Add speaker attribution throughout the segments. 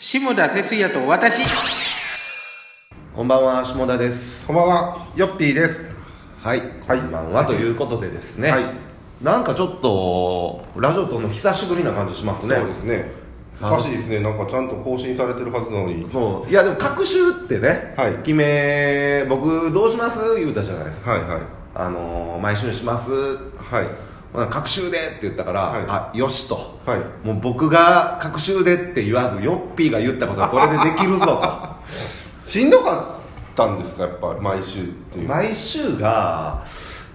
Speaker 1: 下田哲也と私。
Speaker 2: こんばんは、下田です。
Speaker 3: こんばんは、ヨッピーです。
Speaker 2: はい、こんばんはということでですね、なんかちょっとラジオとの久しぶりな感じしますね。
Speaker 3: そうですね。おかしいですね。なんかちゃんと更新されてるはずなのに。
Speaker 2: そう、いやでも隔週ってね、決め、僕どうします言うたじゃないですか。毎週します。隔週でって言ったから、よしと、もう僕が隔週でって言わず、ヨッピーが言ったことはこれでできるぞと。
Speaker 3: しんどかったんですか、やっぱ毎週っていう。
Speaker 2: 毎週が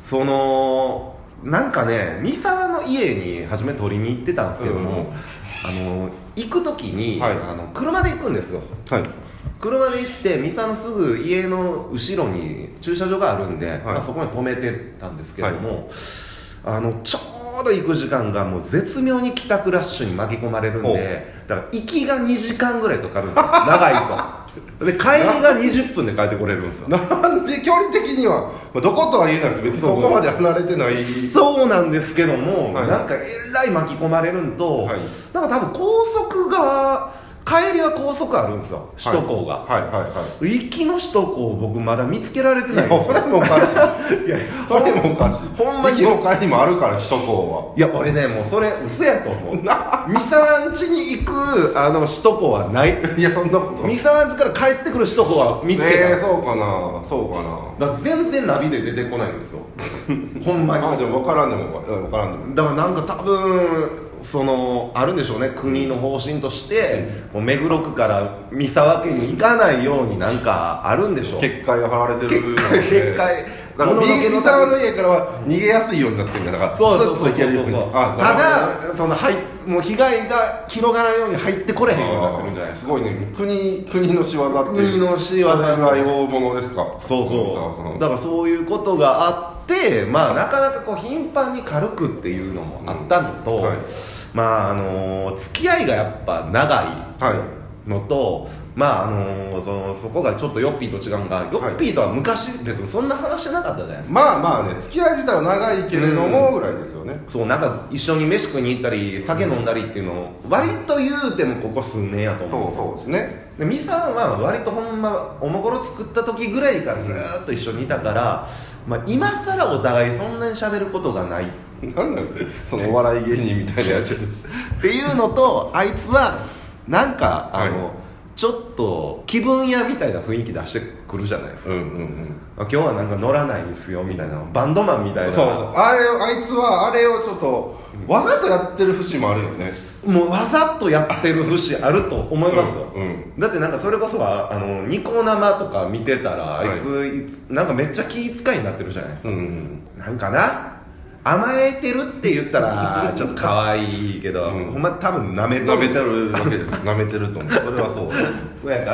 Speaker 2: なんかね、三沢の家に初め取りに行ってたんですけども、行く時に、車で行くんですよ。車で行って三沢のすぐ家の後ろに駐車場があるんで、そこに止めてたんですけども、ちょうど行く時間がもう絶妙に帰宅ラッシュに巻き込まれるんで、だから行きが2時間ぐらいかかるんですよ、長いと。で帰りが20分で帰ってこれるんですよ。
Speaker 3: なんで距離的には、どことは言えないです。別にそこまで離れてない。
Speaker 2: そうなんですけども、なんかえらい巻き込まれるんと、なんか多分高速が帰りは高速あるんですよ、首都高が。行きの首都高僕まだ見つけられてないんですよ。
Speaker 3: それもおかしい。いや、それもおかしい。
Speaker 2: ほんまに
Speaker 3: 行きも帰りもあるから、首都高は。
Speaker 2: いや俺ね、もうそれ嘘やと思う。三沢ん家に行く首都高はない。
Speaker 3: いや、そんなこと。
Speaker 2: 三沢ん家から帰ってくる首都高は見つけた。
Speaker 3: そうかな、そうかな。
Speaker 2: だから全然ナビで出てこないんですよ。ほんまに。
Speaker 3: でも分からんでも分からんでも。
Speaker 2: だからなんか多分あるんでしょうね、国の方針として、目黒区から三沢家に行かないようになんかあるんでしょう。
Speaker 3: 結界が張られてるので。
Speaker 2: 結界
Speaker 3: だから三沢の家からは逃げやすいようになってるんだから。
Speaker 2: そうただもう被害が広がらないように入ってこれへんようになってるんじゃないですか。
Speaker 3: すごいね、国の仕業っていう。
Speaker 2: 国の仕業です。
Speaker 3: 大大物ですか。
Speaker 2: そうだからそういうことがあって、なかなか頻繁に軽くっていうのもあったのと、付き合いがやっぱ長いのと、そこがちょっとヨッピーと違うのが、ヨッピーとは昔別にそんな話してなかったじゃないですか。
Speaker 3: 付き合い自体は長いけれどもぐらいですよね。
Speaker 2: そう、なんか一緒に飯食いに行ったり酒飲んだりっていうのを割と言うてもここ数年やと思うんですよ。
Speaker 3: そうですね。
Speaker 2: でミサは割とほんまおもころ作った時ぐらいからずーっと一緒にいたから、今更お互いそんなに喋ることがない。
Speaker 3: なんだよそのお笑い芸人みたいなやつ
Speaker 2: っていうのと、あいつはなんかちょっと気分屋みたいな雰囲気出してくるじゃないですか。今日はなんか乗らないんですよみたいな、バンドマンみたいな。
Speaker 3: そう、あいつはあれをちょっとわざとやってる節もあるよね。
Speaker 2: もうわざとやってる節あると思いますよ。だってなんかそれこそはニコ生とか見てたら、あいつなんかめっちゃ気遣いになってるじゃないですか。なんかな、甘えてるって言ったらちょっと可愛いけど、ほんま多分舐めてる
Speaker 3: わけです舐めてると思う。それは
Speaker 2: そうやから、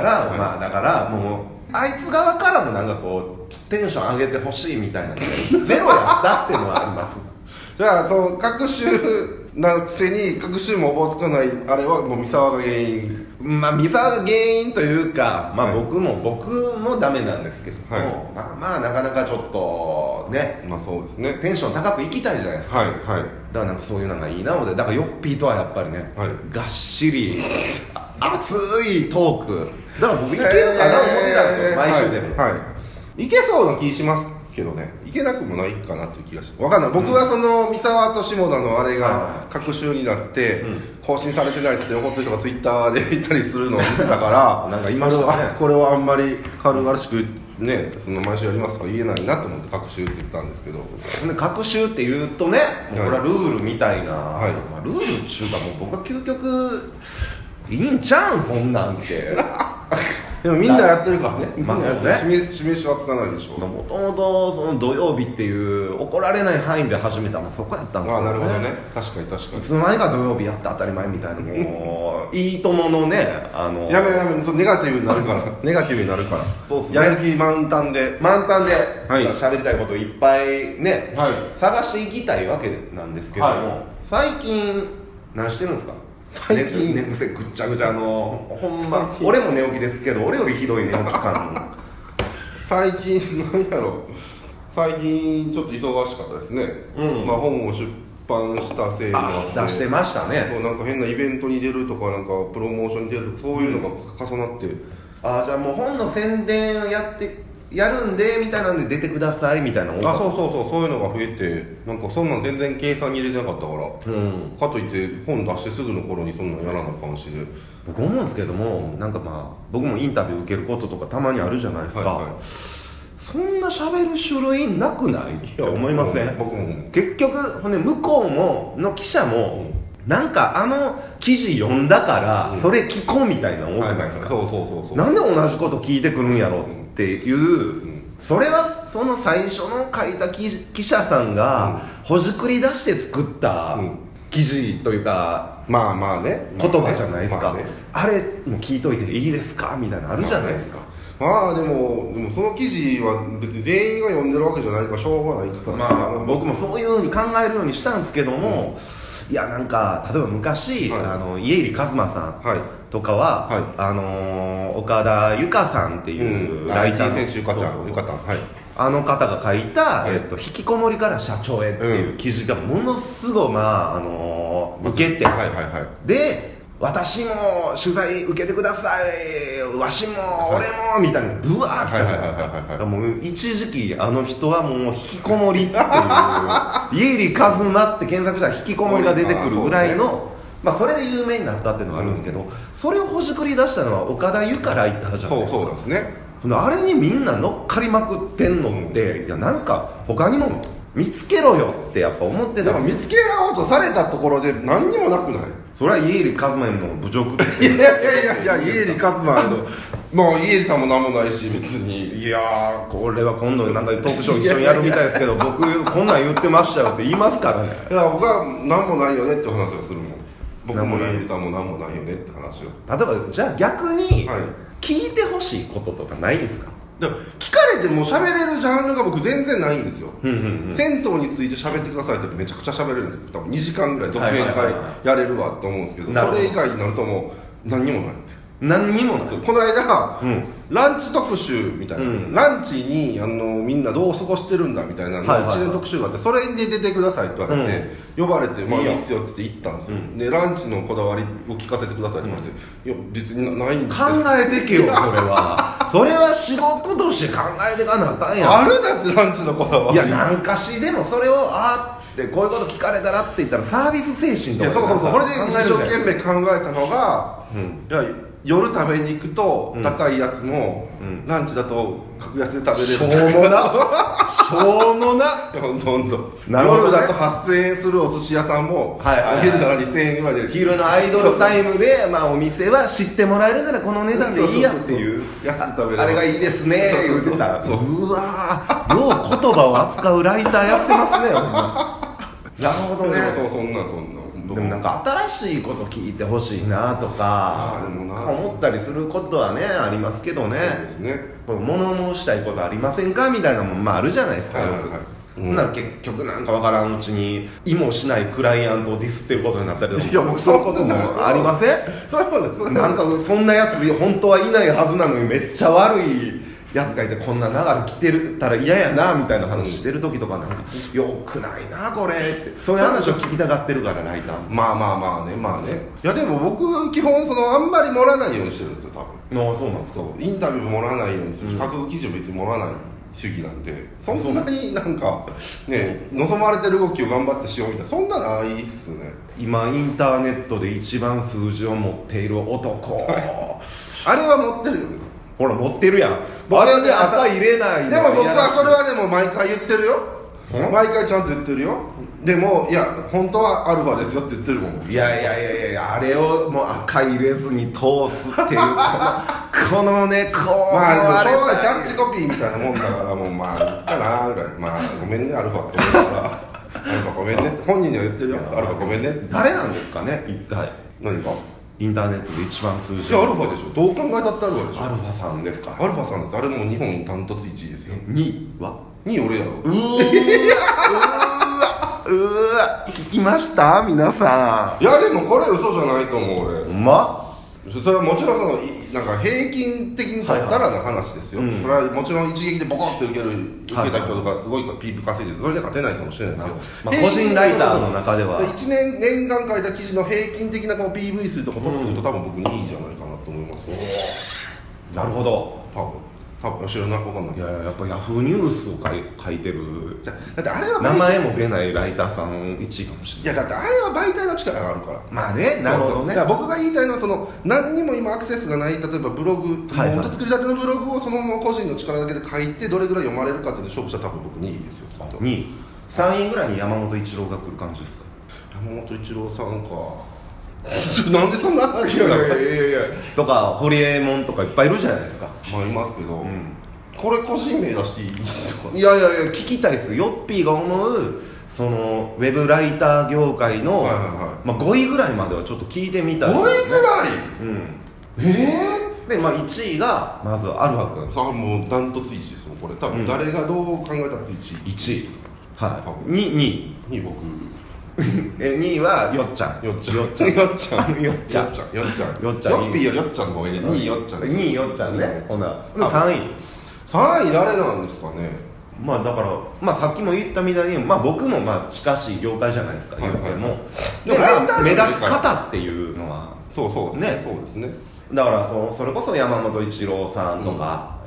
Speaker 2: だからもうあいつ側からもなんかこうテンション上げてほしいみたいなのでゼロやったっていうのはあります。
Speaker 3: じゃあ隔週なくせに隔週もおぼつかないあれはもう三沢が原因。
Speaker 2: 三沢が原因というか、僕もダメなんですけども、なかなかちょっとね、
Speaker 3: そうですね、
Speaker 2: テンション高くいきたいじゃないですか。だからなんかそういうのがいいなので、だからヨッピーとはやっぱりね、がっしり熱いトークだから僕いけるかな思ってたんですよ、毎週でも。
Speaker 3: いけそうな気しますけどね、いけなくもないかなという気がして、分かんない。僕は三沢と下田のあれが隔週になって更新されてないって怒ってる人がツイッターで言ったりするのを見てたから
Speaker 2: なんか今の
Speaker 3: これはあんまり軽々しくね、毎週やりますとか言えないなと思って隔週って言ったんですけど、
Speaker 2: 隔週って言うとね、もうこれはルールみたいな、ルールっていうかもう僕は究極いいんちゃうんそんなんて。
Speaker 3: でもみんなやってるからね。みんなやってる。示しはつかないでしょ。
Speaker 2: もともとその土曜日っていう怒られない範囲で始めたのそこやったんですよね。
Speaker 3: なるほどね。確かに。い
Speaker 2: つの間にか土曜日やって当たり前みたいな、もういいとものね、
Speaker 3: やめネガティブになるから。ネガティブになるから。
Speaker 2: そうっすね。
Speaker 3: やる気満タンで
Speaker 2: 喋りたいこといっぱいね、探していきたいわけなんですけども、最近何してるんですか？最近寝癖ぐっちゃぐちゃほんま俺も寝起きですけど俺よりひどい寝起き感。
Speaker 3: 最近何やろう、最近ちょっと忙しかったですね。本を出版したせいも
Speaker 2: 出してましたね。
Speaker 3: なんか変なイベントに出るとか、なんかプロモーションに出るとか、そういうのが重なって、
Speaker 2: じゃあもう本の宣伝をやるんでみたいなんで出てくださいみたいな。
Speaker 3: そういうのが増えて、なんかそんなん全然計算に入れてなかったから、かといって本出してすぐの頃にそんなんやらなあかんしで、
Speaker 2: 僕思うんですけども、なんか僕もインタビュー受けることとかたまにあるじゃないですか、そんな喋る種類なくないって思いません？
Speaker 3: 僕も
Speaker 2: 結局向こうの記者も、なんか記事読んだからそれ聞こうみたいなの多くないですか？なんで同じこと聞いてくるんやろっていう、それはその最初の書いた記者さんがほじくり出して作った記事というか、言葉じゃないですか。あれも聞いといていいですかみたいなのあるじゃないですか。
Speaker 3: でもその記事は別に全員が読んでるわけじゃないからしょうがないから、
Speaker 2: 僕もそういうふうに考えるようにしたんですけども、いやなんか例えば昔、家入一馬さんとかは、岡田由香さんっていうライターの
Speaker 3: 選手、
Speaker 2: あの方が書いた、引きこもりから社長へっていう記事がものすごい受けて、で私も取材受けてください、わしも俺もみたいなブワーって来たじゃないですか。もう一時期あの人はもう引きこもりっていう家入一馬って検索したら引きこもりが出てくるぐらいの、それで有名になったっていうのがあるんですけど、それをほじくり出したのは岡田由香ライターじゃないですか。
Speaker 3: そうですね。
Speaker 2: あれにみんな乗っかりまくってんのって、いやなんか他にも見つけろよってやっぱ思ってた。
Speaker 3: でも見つけようとされたところで何にもなくない？
Speaker 2: それは家入一馬の侮辱って
Speaker 3: いや家入一馬もう家入さんも何もないし別に。
Speaker 2: いやー、これは今度なんかトークショー一緒にやるみたいですけど僕こんなん言ってましたよって言いますからね。
Speaker 3: いや僕は何もないよねって話をするもん。僕も家入さんも何もないよねって話を。
Speaker 2: 例えばじゃあ逆に聞いてほしいこととかないんですか？
Speaker 3: でも聞かれても喋れるジャンルが僕全然ないんですよ。銭湯について喋ってくださいってめちゃくちゃ喋れるんですけど、多分2時間ぐらい独演会やれるわと思うんですけど、それ以外になるともう何にもない。
Speaker 2: 何にもない。
Speaker 3: この間、ランチ特集みたいな、ランチにみんなどう過ごしてるんだみたいな一連特集があって、それで出てくださいって言われて、呼ばれて、いいっすよって言って行ったんですよ。でランチのこだわりを聞かせてくださいって言われて、いや別にないんですよ。
Speaker 2: 考えてけよそれは。それは仕事として考えてかなあかんやん。
Speaker 3: あるだってランチのこだわり。
Speaker 2: いやなんかしでもそれをでこういうこと聞かれたらって言ったらサービス精神とか。
Speaker 3: そうこれで一生懸命考えたのが、いや夜食べに行くと高いやつも、ランチだと格安で食べれる。
Speaker 2: しょうもなしょうもな。
Speaker 3: ほんと夜だと8000円するお寿司屋さんも、お昼なら2000円ぐらいで、
Speaker 2: 昼のアイドルタイムでお店は知ってもらえるならこの値段でいいやっていう、
Speaker 3: 安く食べれる、
Speaker 2: あれがいいですね言ってた。うわー、よう言葉を扱うライターやってますね。なるほどね。
Speaker 3: そんな
Speaker 2: でもなんか新しいこと聞いてほしいなとか思ったりすることはねありますけどね。
Speaker 3: そうですね。
Speaker 2: 物申したいことありませんかみたいなのもあるじゃないですか。なんか結局なんかわからんうちに意もしないクライアントをディスってることになったりとか、そういうこともありません？なんかそんなやつ本当はいないはずなのにめっちゃ悪いやつがいてこんな流れ来てたら嫌やなみたいな話してる時とかなんか、よくないなこれって、そういう話を聞きたがってるからライターも。
Speaker 3: まあね。いやでも僕基本あんまり盛らないようにしてるんですよ多分。
Speaker 2: そうなんですか。
Speaker 3: インタビューも盛らないようにするし、各記事を別に盛らない主義なんで、そんなになんかね望まれてる動きを頑張ってしようみたいな、そんなのないっすね。
Speaker 2: 今インターネットで一番数字を持っている男
Speaker 3: あれは持ってるよね。
Speaker 2: ほら持ってるやん。あれで赤入れない。
Speaker 3: でも僕はそれはでも毎回言ってるよ。毎回ちゃんと言ってるよ。でもいや本当はアルファですよって言ってるもん。
Speaker 2: いやあれをもう赤入れずに通すっていうこのねこう
Speaker 3: まあしょうがないキャッチコピーみたいなもんだからもういいかなぐらい。ごめんねアルファって言うからアルファごめんね本人には言ってるよ。アルファごめんね。
Speaker 2: 誰なんですかね一体。
Speaker 3: 何か
Speaker 2: インターネットで一番数字。
Speaker 3: いやアルファでしょ。どう考えたってアルファでしょ。
Speaker 2: アルファさんですか。
Speaker 3: アルファさんです。あれも日本ダントツ1位ですよ。
Speaker 2: 2位は
Speaker 3: 2位俺やろ。
Speaker 2: うわ聞きました皆さん。
Speaker 3: いやでもこれ嘘じゃないと思う俺。
Speaker 2: ほんま？
Speaker 3: じそれはもちろんなんか平均的に取ったらの話ですよ、それはもちろん一撃でボコッと受けた人とかすごいピープ稼いでそれで勝てないかもしれないですよ、
Speaker 2: 個人ライターの中では
Speaker 3: 1年間書いた記事の平均的なこの PV 数とか取ってると多分僕2位じゃないかなと思いますね。
Speaker 2: なるほど。
Speaker 3: 多分知らない、分かんない。
Speaker 2: いややっぱヤフーニュースを書いてる、
Speaker 3: だってあれは
Speaker 2: 名前も出ないライターさん1位かもしれない。
Speaker 3: いやだってあれは媒体の力があるから。
Speaker 2: まあね、なるほどね。
Speaker 3: 僕が言いたいのは何にも今アクセスがない、例えばブログ、本当作りたてのブログをそのまま個人の力だけで書いてどれぐらい読まれるかっていうの勝負したら多分僕2位ですよ。
Speaker 2: 2位3位ぐらいに山本一郎が来る感じですか。
Speaker 3: 山本一郎さんかなんでそんな話
Speaker 2: いやとかホリエモンとかいっぱいいるじゃないですか。
Speaker 3: まあいますけど、これ個人名出していいですか。
Speaker 2: いや聞きたいです。ヨッピーが思うそのウェブライター業界の、まあ、5位ぐらいまではちょっと聞いてみたいです、ね、
Speaker 3: 5位ぐらい、
Speaker 2: で、まあ、1位がまずアルファ君。
Speaker 3: もうダントツ1位ですよこれ。多分誰がどう考えたって
Speaker 2: 1位はい2位僕2位はよっちゃん。
Speaker 3: よっちゃんヨッピーよりよっちゃんの方がいいね。2位よっちゃん
Speaker 2: 2位よっちゃんね。ほな3位
Speaker 3: 誰なんですかね。
Speaker 2: まあだからまあさっきも言ったみたいに、まあ僕もまあ近しい業界じゃないですか。言うてもでも目立つ方っていうのは
Speaker 3: そうね、そうですね。
Speaker 2: だからそれこそ山本一郎さんとか、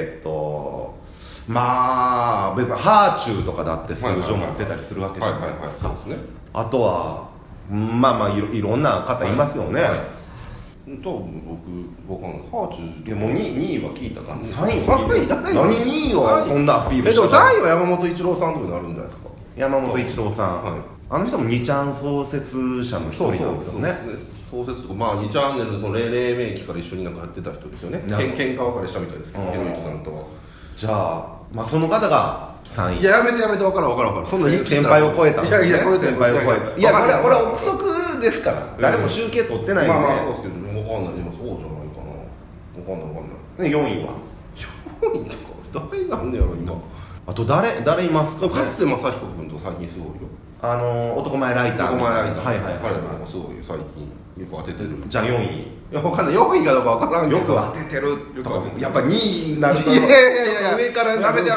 Speaker 2: まあ別にハーチューとかだって数字を持ってたりするわけじゃないですか。あとはまあいろんな方いますよね。
Speaker 3: 多分僕ハーチュー
Speaker 2: でも2位は聞いたかな。3位何2位はそんなアピール
Speaker 3: して3位は山本一郎さんとかになるんじゃないですか。
Speaker 2: 山本一郎さん、あの人も2ちゃん創設者の一人なんですよね。
Speaker 3: 創設とか、まあ2チャンネルの黎明期から一緒になんかやってた人ですよね。喧嘩別れしたみたいですけど、ひろゆきさんとは。
Speaker 2: じゃあまあその方が3位。
Speaker 3: いややめて分からん。
Speaker 2: そんな先輩を超えた。
Speaker 3: いや
Speaker 2: 先輩を超えた。いやこれは憶測ですから。誰も集計取ってないんで。
Speaker 3: まあそうですけど分かんない。今そうじゃないかな。分かんない。
Speaker 2: 4位は
Speaker 3: 4位とか誰なんだよ今。
Speaker 2: あと誰いますか。
Speaker 3: 勝瀬正彦君と最近すごいよ。
Speaker 2: 男前ライター。
Speaker 3: はい彼とかもすごい最近よく当ててる。
Speaker 2: じゃあ4位。
Speaker 3: いや分かんない。4位かどうか分からんけど。
Speaker 2: よく当ててるとかやっぱ2位になると。
Speaker 3: いや
Speaker 2: 上から
Speaker 3: やめて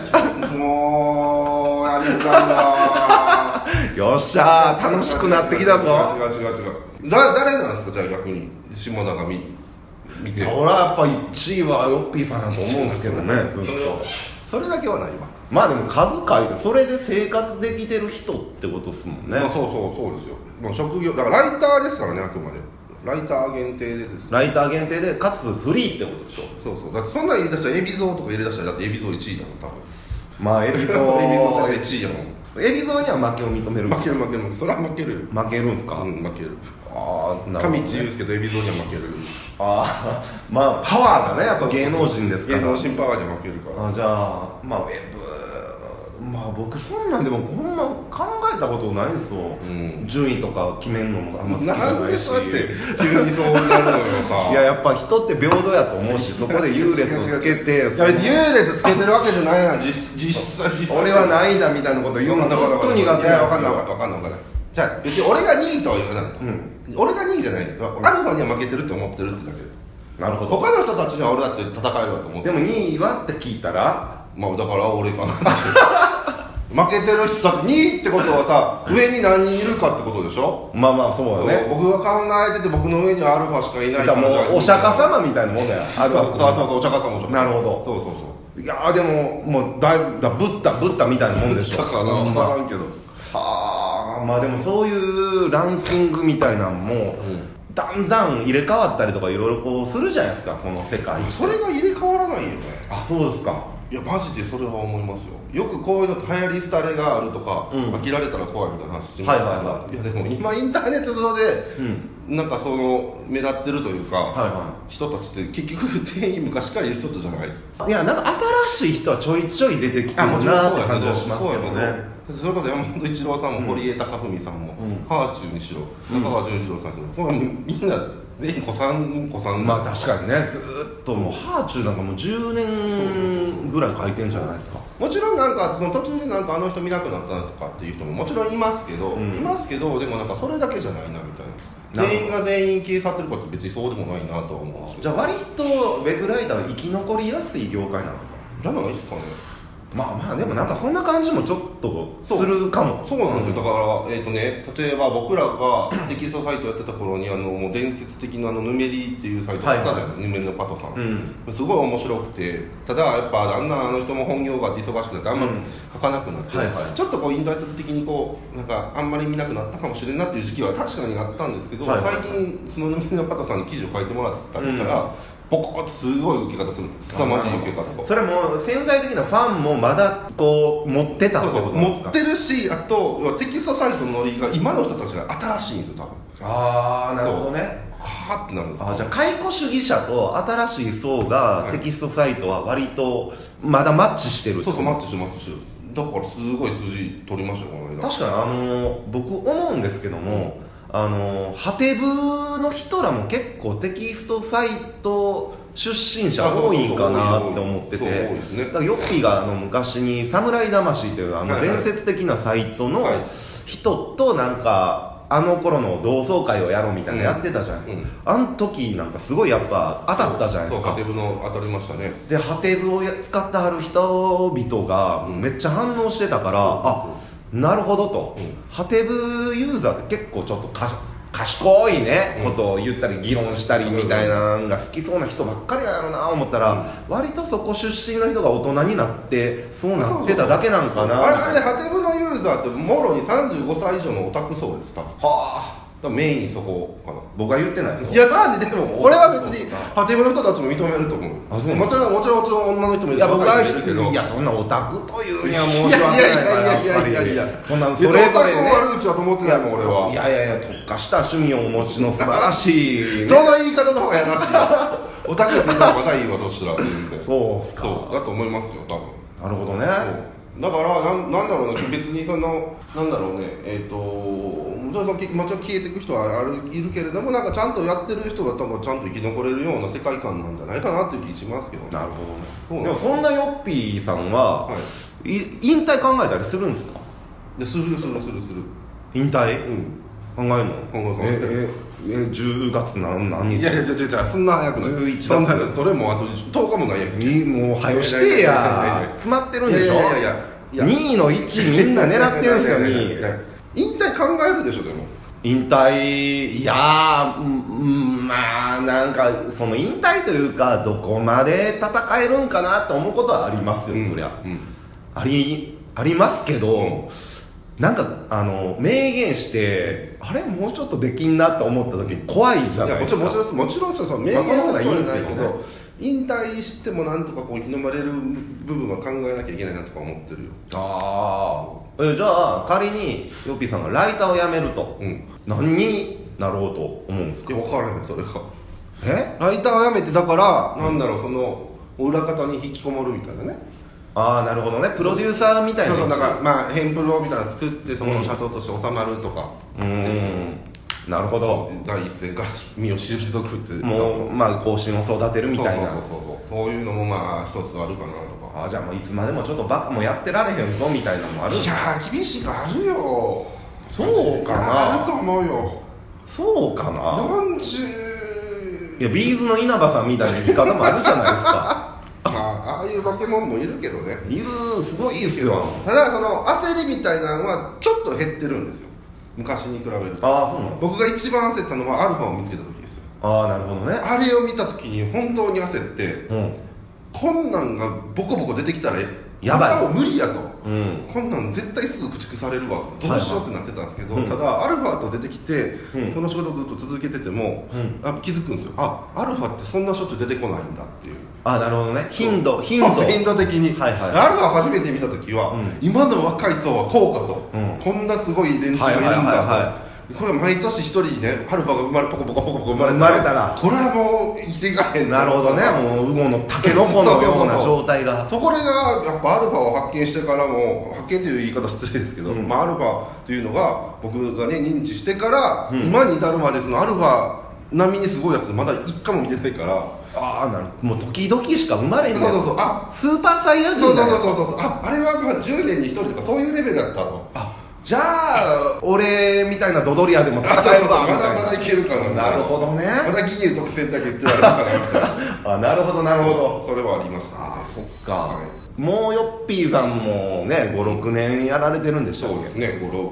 Speaker 3: もうやりたいな。
Speaker 2: よっしゃー楽しくなってきたぞ。
Speaker 3: 違う誰なんですか。じゃあ逆に下田が見て。
Speaker 2: 俺はやっぱ1位はヨッピーさんだと思うんですけどね。ずっと
Speaker 3: それだけはないわ。
Speaker 2: まあでも数書いてそれで生活できてる人ってことっすもんね。
Speaker 3: そうですよ。もう職業だからライターですからね、あくまでライター限定でですね。
Speaker 2: ライター限定でかつフリーってことでしょ。
Speaker 3: そうだってそんなん入れ出したら海老蔵とか入れ出したらだって海老蔵1位だもん多分。
Speaker 2: まあ海老蔵
Speaker 3: 1位やもん。
Speaker 2: 海老蔵には負けを認めるんですか。
Speaker 3: 負けるそれは負けるよ。
Speaker 2: 負けるんすか。
Speaker 3: 負ける。
Speaker 2: なるほど、ね、
Speaker 3: 上地雄介と海老蔵には負ける。
Speaker 2: まあパワーがねやっぱ芸能人ですから。
Speaker 3: 芸能人パワーには負けるから。
Speaker 2: じゃあまあウェブまあ僕そんなんでもこんな考えたことないんですよ、順位とか決めるのもあんま好きじゃないし。
Speaker 3: なんでそうやって急にそうなるのよさ。
Speaker 2: いややっぱ人って平等やと思うしそこで優劣をつけて。いや
Speaker 3: 別に優劣つけてるわけじゃないやん。実際
Speaker 2: 俺はないだみたいなこと言うの本当に苦手なんですよ。
Speaker 3: 分かんないじゃあ別に俺が2位とは言わない、俺が2位じゃない。アルファには負けてるって思ってるってだけで。
Speaker 2: なるほど。
Speaker 3: 他の人たちには俺だって戦えるわと思って。
Speaker 2: でも2位はって聞いたら
Speaker 3: まあだから俺かなって負けてる人だって2位ってことはさ上に何人いるかってことでしょ。
Speaker 2: まあそうだね。
Speaker 3: 僕が考えてて僕の上にはアルファしかいないから。
Speaker 2: もうお釈迦様みたいなもんだよ。アルファ。
Speaker 3: そうお釈迦様。
Speaker 2: なるほど。
Speaker 3: そう
Speaker 2: いやでももうだブッダみたいなもんでしょ。
Speaker 3: だから分からんけど。
Speaker 2: まあでもそういうランキングみたいなのも、だんだん入れ替わったりとかいろいろこうするじゃないですかこの世界。
Speaker 3: それが入れ替わらないよね。
Speaker 2: そうですか。
Speaker 3: いやマジでそれは思いますよ。よくこういうの流行り廃れがあるとか、飽きられたら怖いみたいな話しますけど、いやでも今インターネット上で、なんかその目立ってるというか、人たちって結局全員昔からいる人じゃない。
Speaker 2: いやなんか新しい人はちょいちょい出てきてるなって感じがしますけどね。
Speaker 3: それこそ山本一郎さんも堀江貴文さんも、ハーチューにしろ中川淳一郎さんにしろ、みんな全員子さん
Speaker 2: まあ確かにね、ずっともうハーチューなんかもう10年ぐらい書いてんじゃないですか。
Speaker 3: もちろんなんかその途中でなんかあの人見なくなったとかっていう人ももちろんいますけど、でもなんかそれだけじゃないなみたいな。全員が全員消え去ってるかって別にそうでもないなとは思うんですけど。
Speaker 2: じゃあ割とウェブライターは生き残りやすい業界なんですか？
Speaker 3: じゃないですかね。
Speaker 2: まあでもなんかそんな感じもちょっとするかも。
Speaker 3: そうなんですよ。だから例えば僕らがテキストサイトやってた頃にもう伝説的なヌメリっていうサイトあったじゃん、ヌメリのパトさん、すごい面白くて、ただやっぱだんだんあの人も本業があって忙しくなってあんまり書かなくなって、ちょっとこうインターネット的にこうなんかあんまり見なくなったかもしれんなっていう時期は確かにあったんですけど、最近そのヌメリのパトさんに記事を書いてもらったりしたら、ボコッとすごい受け方する。凄まじい受け方。
Speaker 2: それも潜在的なファンもまだこう持ってたってことなんですか？
Speaker 3: 持ってるし、あとテキストサイトのノリが今の人たちが新しいんですよ多分。
Speaker 2: ああ、なるほどね。
Speaker 3: はーってなるんですよ。
Speaker 2: じゃあ解雇主義者と新しい層がテキストサイトは割とまだマッチしてる。
Speaker 3: そうマッチしてるだからすごい数字取りましたよこの間。
Speaker 2: 確かに僕思うんですけども、ハテブの人らも結構テキストサイト出身者多いんかなって思ってて、だからヨッピーが昔に「侍魂」という伝説的なサイトの人となんかあの頃の同窓会をやろうみたいなやってたじゃないですか、あの時なんかすごいやっぱ当たったじゃないですか。
Speaker 3: ハテブの当たりましたね。
Speaker 2: でハテブを使ってはる人々がめっちゃ反応してたから、なるほどと、ハテブユーザーって結構ちょっと賢いね、ことを言ったり議論したりみたいなのが好きそうな人ばっかりやろうな思ったら、割とそこ出身の人が大人になってそうなってただけなんかな。
Speaker 3: あれハテブのユーザーってもろに35歳以上のオタク層です多分。はあ。メインにそこかな。
Speaker 2: 僕は言ってないです
Speaker 3: よ。いやまあでもこれは別にハテブの人たちも認めると思う。もちろん女の人もいる。
Speaker 2: いや僕は言ってるけど、いやそんなオタクというには申し訳ないから、そんなそれぞれね。オタク
Speaker 3: の悪口はと思ってないもん俺は。
Speaker 2: いや特化した趣味をお持ちの素晴らしい、
Speaker 3: その言い方の方がやらしいよ。オタクって言った方がいいわそしたら。
Speaker 2: そうっすか。
Speaker 3: そうだと思いますよ多分。
Speaker 2: なるほどね。
Speaker 3: だからなんだろうね、別にそのなんだろうね、もちろん消えていく人はいるけれども、なんかちゃんとやってる人が多分ちゃんと生き残れるような世界観なんじゃないかなっていう気しますけどね。
Speaker 2: なるほどね。でもそんなヨッピーさんは、引退考えたりするんですか？
Speaker 3: する。
Speaker 2: 引退？考えるの？
Speaker 3: 考え
Speaker 2: 10月何日？
Speaker 3: いやそんな早くない。
Speaker 2: 11月。
Speaker 3: それもあと10日もないやん。
Speaker 2: もう早してや。詰まってるんでしょ。2位の1みんな狙ってるんですよ2位。
Speaker 3: 引退考えるでしょでも。
Speaker 2: 引退、いやまあなんかその引退というかどこまで戦えるんかなと思うことはありますよ、そりゃ、ありますけど、なんか明言してあれもうちょっとできんなと思った時怖いじゃないですか。
Speaker 3: もちろんそう明言するのはいいんですけど、引退してもなんとかこう生き延ばれる部分は考えなきゃいけないなとか思ってるよ。
Speaker 2: じゃあ仮にヨッピーさんがライターを辞めると、何になろうと思うんですか？
Speaker 3: 分からないそれが。ライターを辞めてだからなんだろう、その裏方に引きこもるみたいなね。
Speaker 2: なるほどね。プロデューサーみたいな。
Speaker 3: そうなんかまあヘンプロみたいなの作ってその社長として収まるとか。
Speaker 2: なるほど。
Speaker 3: 第一線から身を退くって
Speaker 2: もう後進を育てるみたいな。
Speaker 3: そういうのもまあ一つあるかなとか。
Speaker 2: じゃあもういつまでもちょっとバカもやってられへんぞみたいなのもある。
Speaker 3: いや厳しいのあるよ。
Speaker 2: そうかな。
Speaker 3: あると思うよ。
Speaker 2: そうかな。
Speaker 3: 40。
Speaker 2: いやビーズの稲葉さんみたいな言い方もあるじゃないですか。
Speaker 3: ああいう化け物もいるけどね。
Speaker 2: いる、すごいですよ。
Speaker 3: ただその焦りみたいなのはちょっと減ってるんですよ、昔に比べると。
Speaker 2: そうなんです。
Speaker 3: 僕が一番焦ったのはアルファを見つけた時ですよ。
Speaker 2: なるほどね。
Speaker 3: あれを見た時に本当に焦って、こんなんがボコボコ出てきたら
Speaker 2: やばい、
Speaker 3: もう無理やと、こんなん絶対すぐ駆逐されるわと、どうしようってなってたんですけど、ただアルファと出てきて、この仕事をずっと続けてても、気づくんですよ。アルファってそんなしょっちゅう出てこないんだっていう。
Speaker 2: なるほどね。頻度
Speaker 3: 的に、アルファ初めて見た時は、今の若い層はこうかと、こんなすごい連中がいるんだと。これは毎年一人ね、アルファが生まれポコポコ生まれたらこれはもう生きていかへん。
Speaker 2: なるほどね。もうウゴのタケノコのような状態が。
Speaker 3: そこがやっぱアルファを発見してからも、発見という言い方失礼ですけど、アルファというのが僕がね認知してから、今に至るまでそのアルファ並みにすごいやつまだ一回も見てないから、
Speaker 2: ああ、なるほど。もう時々しか生まれへんねん。
Speaker 3: そう、あ、
Speaker 2: スーパーサイヤ人
Speaker 3: そう
Speaker 2: だよ。
Speaker 3: あれはまあ10年に1人とかそういうレベルだったと。
Speaker 2: じゃあ俺みたいなドドリアでも戦えるかみたいな。
Speaker 3: まだいけるかな。
Speaker 2: なるほどね。
Speaker 3: まだ義乳特選だけ言ってたらいいかなみたいな。
Speaker 2: なるほどなるほど。
Speaker 3: それはありました、
Speaker 2: ああ、そっか、もうヨッピーさんもね5、6年やられてるんでしょう。
Speaker 3: そうですね、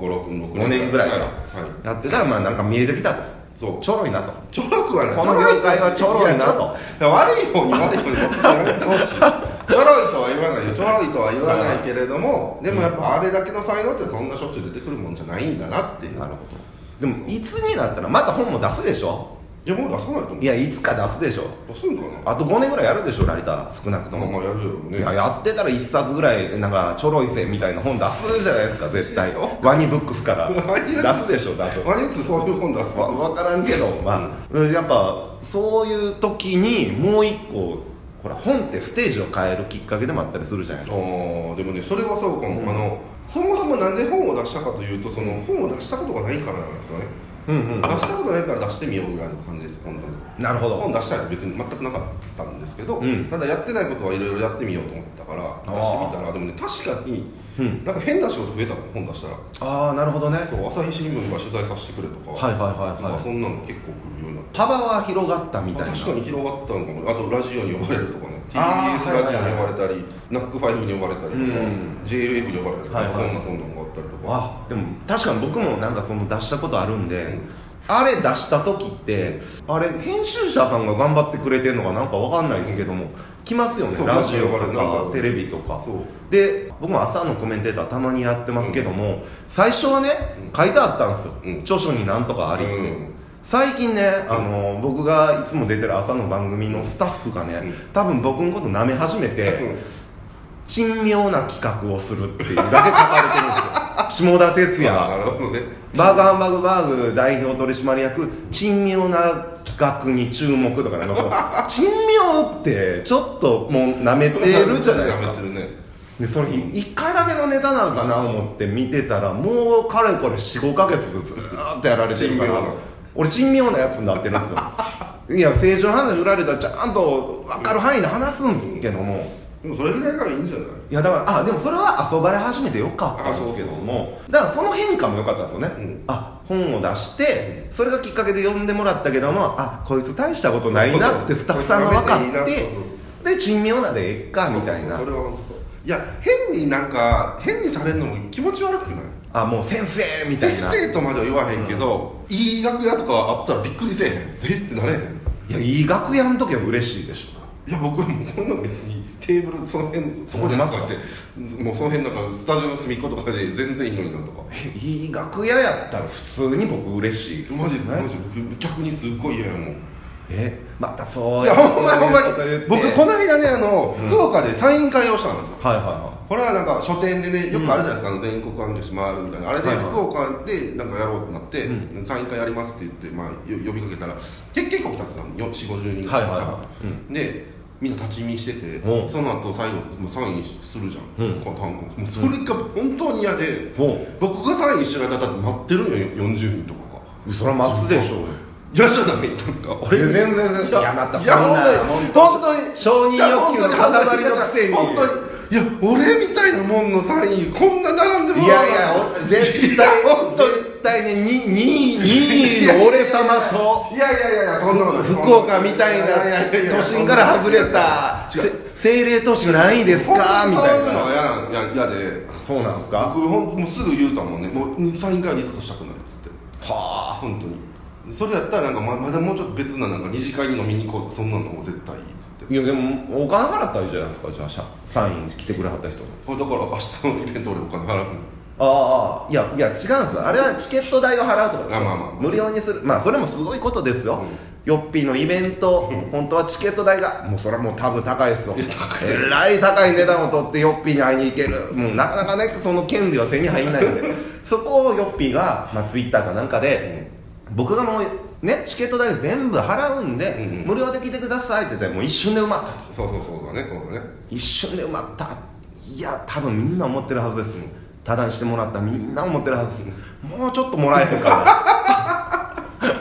Speaker 2: 5年ぐらいか、やってたらまあなんか見えてきたと。そう、ちょろいなと。
Speaker 3: ちょろくはない。
Speaker 2: この業界はちょろいなと。
Speaker 3: 悪い方に悪い方に持ってやめてほしい。ちょろいとは言わないよ、ちょろいとは言わないけれども、でもやっぱあれだけの才能ってそんなしょっちゅう出てくるもんじゃないんだなっていう。
Speaker 2: なるほど。でもいつになったらまた本も出すでしょ。
Speaker 3: いや、もう出さないと思う。
Speaker 2: いや、いつか出すでしょ。
Speaker 3: 出すんかな。
Speaker 2: あと5年ぐらいやるでしょ、ライター少なくとも。
Speaker 3: まあやるよね。
Speaker 2: いや、やってたら1冊ぐらいなんかちょろいぜみたいな本出すじゃないですか、絶対。ワニブックスから出すでしょ。だと
Speaker 3: ワニブックスそういう本出す。
Speaker 2: 分からんけど、まあやっぱそういう時にもう一個、ほら本ってステージを変えるきっかけでもあったりするじゃないですか。
Speaker 3: でもね、それはそうかも。そもそもなんで本を出したかというと、その本を出したことがないからなんですよね。出したことないから出してみようぐらいの感じです、本当に。
Speaker 2: なるほど。
Speaker 3: 本出したいと別に全くなかったんですけど、ただやってないことはいろいろやってみようと思ったから出してみたら、でもね、確かになんか変な仕事増えたの、本出したら。
Speaker 2: ああ、なるほどね。
Speaker 3: そう、朝日新聞が取材させてくれとか、そんなの結構来るようになって、
Speaker 2: 幅は広がったみたいな。
Speaker 3: 確かに広がったのかも。あとラジオに呼ばれるとかね、 TBS ラジオに呼ばれたり、NAC5 に呼ばれたりとか、JWAVE に呼ばれたりとか、そんなのがあったりとか。
Speaker 2: でも確かに僕もなんかその出したことあるんで、あれ出した時ってあれ編集者さんが頑張ってくれてるのかなんかわかんないですけども、来ますよね、ラジオとかテレビとかで。僕も朝のコメンテーターたまにやってますけども、最初はね書いてあったんですよ、著書になんとかありって。最近ね、僕がいつも出てる朝の番組のスタッフがね、多分僕のこと舐め始めて、珍妙な企画をするっていうだけ書かれてるんですよ。下田哲也、バーガーハンバーグバーグ代表取締役、珍妙な企画に注目とかね、珍妙ってちょっともう舐めてるじゃないですか。でそれ1回だけのネタなのかなと思って見てたら、もうかれこれ 4,5 ヶ月ずっとやられてるから、俺珍妙なやつになってるんですよ。いや、政治の話振られたらちゃんと分かる範囲で話すんですけども、
Speaker 3: でもそれぐらいがいいんじゃない？
Speaker 2: いやだからでもそれは遊ばれ始めてよかったんですけども、だからその変化も良かったですよね。本を出してそれがきっかけで呼んでもらったけども、こいつ大したことないなってスタッフさんが分かって、で珍妙なでええかみたいな。
Speaker 3: それは本当そう。いや、変にされるのも気持ち悪くない？
Speaker 2: もう先生みたいな。
Speaker 3: 先生とまでは言わへんけど、いい楽屋とかあったらびっくりせえへん。ってなれへん。
Speaker 2: いや、いい楽屋の時は嬉しいでしょ。
Speaker 3: いや、僕はもうこんなの別にテーブルその辺そこでなくて、もうその辺なんかスタジオの隅っことかで全然いいのになとか。
Speaker 2: いい楽屋やったら普通に僕嬉しい。
Speaker 3: マジですね。逆にすっごい嫌やもん。
Speaker 2: またそう。
Speaker 3: いや、ほんまに僕この間ね、福岡でサイン会をしたんですよ。これはなんか書店でね、よくあるじゃないですか、全国案内して回るみたいな。あれで福岡でなんかやろうってなって、サイン会やりますって言って、呼びかけたら結構来たんですよ、40、50人ぐらい。でみんな立ち見してて、その後最後サインするじゃん、この単語。もうそれが本当に嫌で、僕がサインしてる間だって待ってるのよ、40人とかが。それは待つでしょうよ。嫌じゃない？なんか
Speaker 2: 俺全然いや、またそんな本当に承認欲求の塊のくせに、
Speaker 3: 本当にいや、俺みたいなもんのサインこんな並んでも
Speaker 2: らう。いや絶対ね、2位の俺様と、
Speaker 3: いやそんなこと
Speaker 2: 福岡みたいな都心から外れた政令都市ないですかみたいな。そういうの
Speaker 3: が嫌で。
Speaker 2: そうなんですか？
Speaker 3: 僕もうすぐ言うたもんね、もうサイン会に行くとしたくないっつって。はあ、本当に。それやったらなんかまだもうちょっと別ななんか二次会に飲みに行こうとか、そんなのも絶対いいっつって。
Speaker 2: いやでもお金払ったらいいじゃないですか。じゃあサイン来てくれはった人。
Speaker 3: だから明日のイベント俺お金払う。
Speaker 2: いや違うんですよ。あれはチケット代を払うとかですよ。無料にする。それもすごいことですよ。ヨッピーのイベント、本当はチケット代がもうそれはもう多分高いですよ。えらい高い値段を取ってヨッピーに会いに行ける。もうなかなかね、その権利は手に入らないのでそこをヨッピーが、ツイッターかなんかで、僕がもうね、チケット代全部払うんで、無料で来てくださいって言ってもう一瞬で埋まったと。
Speaker 3: そうだね。
Speaker 2: 一瞬で埋まった。いや、多分みんな思ってるはずです。ただにしてもらったみんな思ってるはずです。もうちょっともらえへんかなも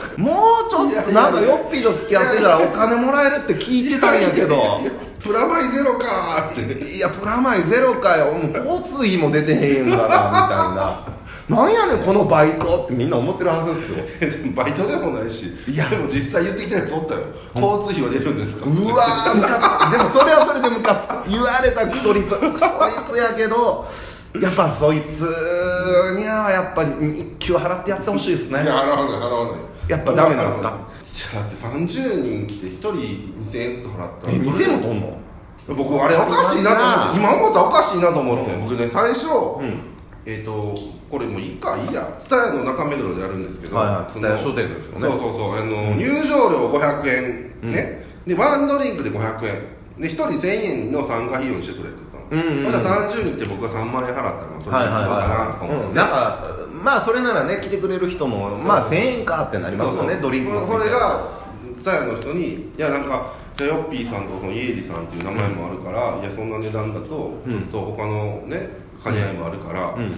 Speaker 2: うちょっとなんかヨッピーと付き合ってたらお金もらえるって聞いてたんやけど
Speaker 3: プラマイゼロかーって
Speaker 2: いやプラマイゼロかよ、もう交通費も出てへんからみたいななんやねんこのバイトってみんな思ってるはずですよ
Speaker 3: バイトでもないし、
Speaker 2: いや
Speaker 3: でも実際言ってきたやつおったよ、交通費は出るんですか、
Speaker 2: うわームカつくでもそれはそれでムカつく言われたクソリプやけどやっぱそいつにはやっぱ日給払ってやってほしいですね。
Speaker 3: いや払わない
Speaker 2: やっぱダメなんですか。
Speaker 3: じゃあだって30人来て1人2000円ずつ払ったら
Speaker 2: 2000円も取んの。
Speaker 3: 僕あれおかしいなと思って今思ったらおかしいなと思って、僕ね最初、これもういいかいいやツタヤの中目黒でやるんですけど、
Speaker 2: ツタヤ書店ですよね。
Speaker 3: そう入場料500円ね、でワンドリンクで500円で1人1000円の参加費用にしてくれって言ったの。まだ30人って僕が3万円払ったらそれでいいのかなとか思って、
Speaker 2: なんかまあそれならね来てくれる人もまあ1000円かってなりますよね。ドリンクの
Speaker 3: それがツタヤの人にいやなんかヨッピーさんとそのイエリさんっていう名前もあるから、いやそんな値段だとちょっと他のね兼ね合いもあるから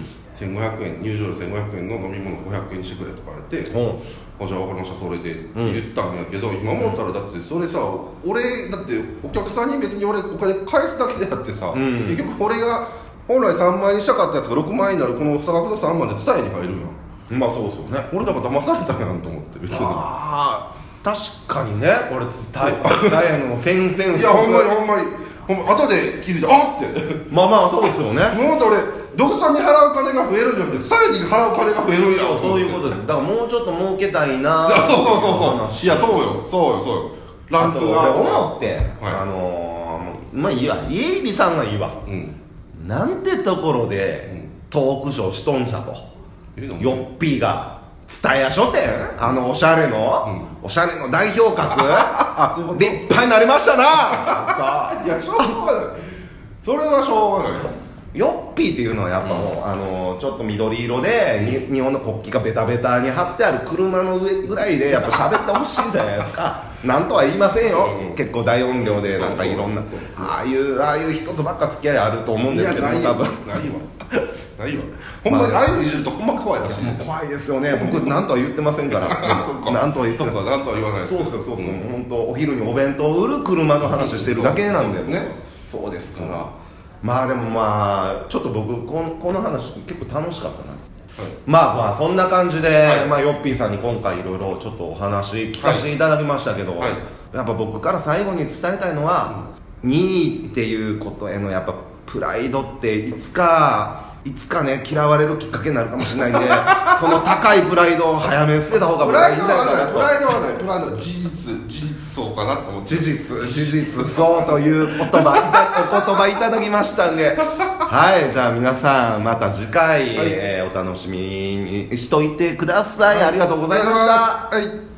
Speaker 3: 、1500円入場料1500円の飲み物500円にしてくれとか言われて、じゃあ分かりましたそれでって言ったんやけど、今思ったらだってそれさ俺だってお客さんに別に俺お金返すだけであってさ、結局俺が本来3万円にしたかったやつが6万円になるこの差額の3万で伝えに入るやん。
Speaker 2: まあそうですよね。
Speaker 3: 俺だから騙されたんやんと思って別に。
Speaker 2: 確かにね、俺ツタヤの先々
Speaker 3: いやほんまに後で気づいてあって
Speaker 2: まあそうですよね。
Speaker 3: もっと俺読者に払う金が増えるんじゃなくてツタヤに払う金が増えるんや。
Speaker 2: そういうことです。だからもうちょっと儲けたいな。
Speaker 3: そういやそうよランクが
Speaker 2: 思って、まあいいわ、家入さんがいいわ、なんてところでトークショーしとんじゃと、ヨッピーがツタヤ書店おしゃれの、おしゃれの代表格立派になりましたな。
Speaker 3: いやしょうがない、それはしょうがない。
Speaker 2: ヨッピーっていうのはやっぱもう、ちょっと緑色で日本の国旗がベタベタに貼ってある車の上ぐらいでやっぱ喋ってほしいじゃないですか。なんとは言いませんよ、結構大音量でなんかいろんなああいう人とばっか付き合いあると思うんですけど、多分
Speaker 3: ないわほんまにああいうのいじるとほんま怖いらしい。
Speaker 2: 怖いですよね。僕なんとは言ってませんからなんとは言ってない。
Speaker 3: なんとは言わない。
Speaker 2: そう本当お昼にお弁当を売る車の話してるだけなんですね。そうですから、まあでもちょっと僕この話結構楽しかったな。まあそんな感じで、ヨッピーさんに今回いろいろちょっとお話聞かせていただきましたけど、やっぱ僕から最後に伝えたいのは、2位っていうことへのやっぱプライドっていつかね嫌われるきっかけになるかもしれないんでその高いプライドを早めに捨てた方が僕はいいんじゃないかなと。
Speaker 3: プライドはない事実そうかなと思って。
Speaker 2: 事実そうというお言葉いただきましたんではい、じゃあ皆さんまた次回、お楽しみにしといてください。ありがとうございました。